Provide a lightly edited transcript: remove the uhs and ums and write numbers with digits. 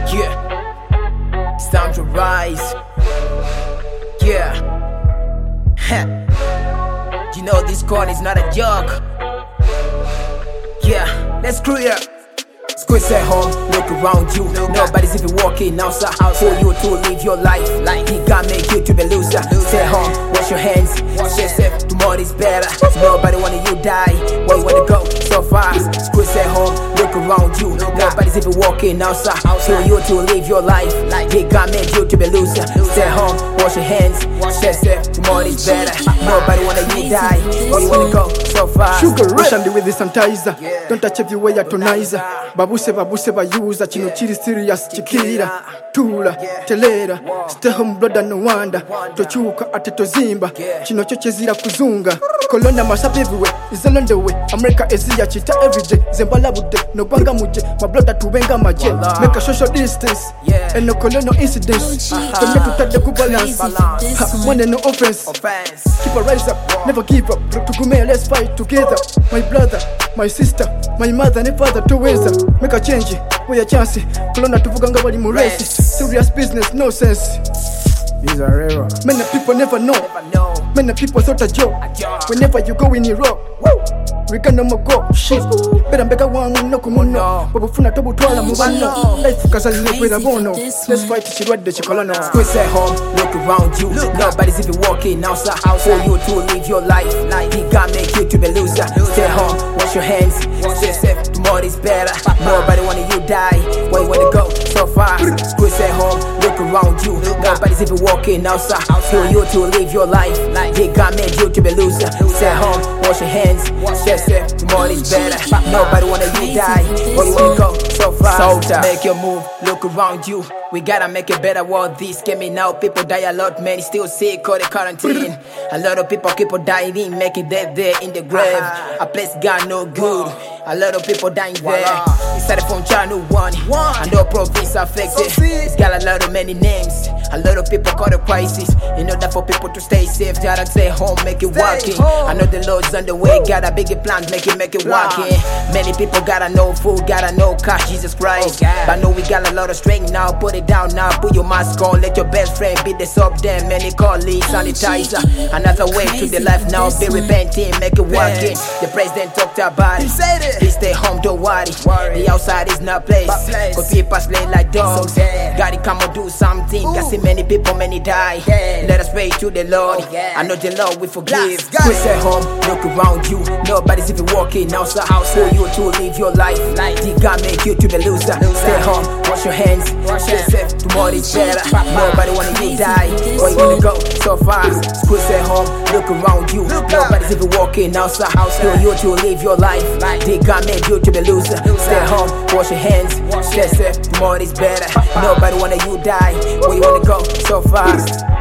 Yeah, it's time to rise. Yeah, you know this corn is not a joke. Yeah, let's screw it up. Squeeze at home, look around you. Nobody's even walking outside for you to live your life. He can't make you to be loser. Stay home, wash your hands, stay safe, tomorrow is better. Nobody wanna you die, where you wanna go so fast. Squeeze at home, look around you. Nobody's even walking outside for you to live your life. He can't make you to be loser. Stay home, wash your hands, stay safe, tomorrow is better. Nobody wanna you die, where you wanna go so fast. Sugar rush and with the sanitizer. Don't touch everywhere you tonizer. Babuse bayuza chino chiri serious chikira tula telera stay home brother no wonder tochuka ate tozimba chino chochezira kuzunga kolona masape everywhere izalo ndewe America eziya chita everyday zembala bude no banga muje my brother tubenga maje make a social distance and no colonial incidents don't get to touch the balance one and no offense keep a rise up never give up tugume let's fight together my brother my sister my mother and father tuweza make a change we a chance kolona tuvuganga bali mu race serious business no sense. These are rare. Many people never know. Many people thought a joke. Whenever you go in Europe, we can no more go. Shit. Better make a one no kumuno. But before to butwala mubano. Life kazali with a bono. Let's fight to see what the chicolano. Squeeze at home, look around you. Nobody's even walking outside for you to live your life. He can't make you to be loser. Stay home, wash your hands, stay safe. Tomorrow is better. Nobody wanna you die. Where you wanna go so fast? Squeeze at home, look around you. Nobody's even walking outside for you to live your life. He can't make you to be loser. Stay home, wash your hands, stay safe. Tomorrow is better. Nobody wanna you die. Where you wanna go so fast? Make your move, look around you. We gotta make a better world. This me now. People die a lot, many still sick or the quarantine. A lot of people keep on dying, making death there in the grave. A place got no good. A lot of people dying there. It started from Channel 1. And no province affected. It's got a lot of many names. A lot of people caught a crisis. In order for people to stay safe, gotta stay home, make it working. I know the Lord's on the way, got a bigger plan, make it working. Many people gotta know food, gotta know cash, Jesus Christ. But know we got a lot of strength now, put it down now, put your mask on, let your best friend be the sub them. Many call it sanitizer. Another way to the life now, be repenting, make it working. The president talked about it. He stay home, don't worry. The outside is not place. Cause people slay like dogs. Gotta come and do something. I see many people, many die. Let us pray to the Lord. I know the Lord will forgive. Squeeze at home, look around you. Nobody's even walking outside for you to live your life. He can't make you to the loser. Stay home, wash your hands, stay safe. Tomorrow is better. Nobody wanna you die. Where you wanna go so fast? Squeeze at home, look around you. Nobody's even walking outside for you to live your life. He can't make you to be loser. Stay home, wash your hands, stay safe. Tomorrow is better. Nobody wanna you die. Where you wanna go so fast?